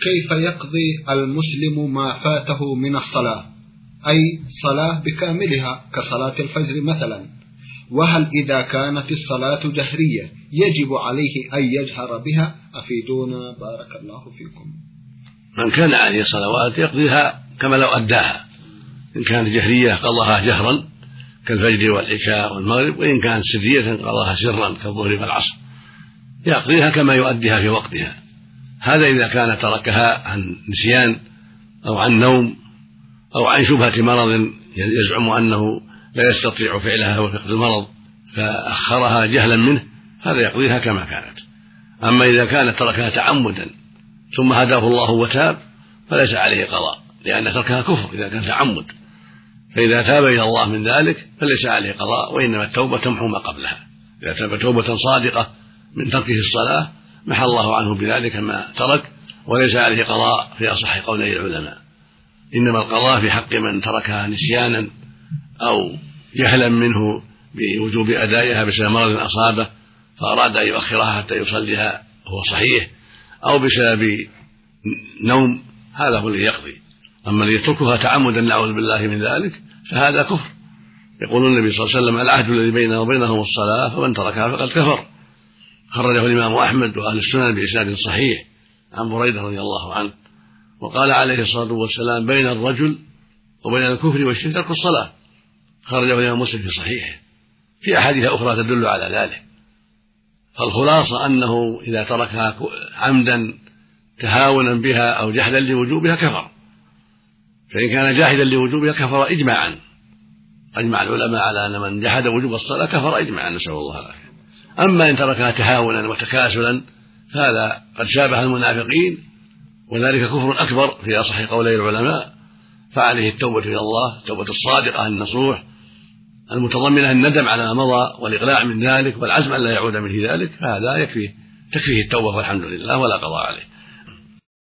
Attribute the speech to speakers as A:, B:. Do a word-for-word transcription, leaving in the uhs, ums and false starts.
A: كيف يقضي المسلم ما فاته من الصلاة، أي صلاة بكاملها كصلاة الفجر مثلا؟ وهل إذا كانت الصلاة جهرية يجب عليه أن يجهر بها؟ أفيدونا بارك الله فيكم.
B: من كان عليه صلوات يقضيها كما لو أداها، إن كانت جهرية قضاها جهرا كالفجر والعشاء والمغرب، وإن كانت سرية قضاها سرا كالظهر والعصر، يقضيها كما يؤديها في وقتها. هذا إذا كان تركها عن نسيان أو عن نوم أو عن شبهة مرض يزعم أنه لا يستطيع فعلها وفقد المرض فأخرها جهلا منه، هذا يقضيها كما كانت. أما إذا كانت تركها تعمدا ثم هداه الله وتاب فليس عليه قضاء، لأن تركها كفر إذا كان تعمد، فإذا تاب إلى الله من ذلك فليس عليه قضاء، وإنما التوبة تمحو ما قبلها. إذا تاب توبة صادقة من تركه الصلاة محى الله عنه بذلك ما ترك، وليس عليه قضاء في أصح قولي العلماء. إنما القضاء في حق من تركها نسيانا أو جهلا منه بوجوب أدائها بسبب مرض أصابه فأراد أن يؤخرها حتى يصليها وهو صحيح، أو بسبب نوم، هذا هو الذي يقضي. أما الذي يتركها تعمدا نعوذ بالله من ذلك فهذا كفر. يقول النبي صلى الله عليه وسلم: العهد الذي بيننا وبينهم الصلاة فمن تركها فقد كفر. خرجه الإمام أحمد وأهل السنن بإسناد صحيح عن بريدة رضي الله عنه. وقال عليه الصلاة والسلام: بين الرجل وبين الكفر والشرك ترك الصلاة. خرجه الإمام مسلم في صحيحه. في أحاديث أخرى تدل على ذلك. فالخلاصة أنه إذا تركها عمدا تهاونا بها أو جحدا لوجوبها كفر، فإن كان جاحدا لوجوبها كفر إجماعا. أجمع العلماء على أن من جحد وجوب الصلاة كفر إجماعا، نسأل الله العافية. أما إن تركها تهاونا وتكاسلا فهذا قد شابه المنافقين، وذلك كفر أكبر في أصح قولي العلماء، فعليه التوبة إلى الله، التوبة الصادقة النصوح المتضمنة الندم على ما مضى والإقلاع من ذلك والعزم أن لا يعود منه ذلك، فهذا يكفيه تكفيه التوبة والحمد لله ولا قضاء عليه.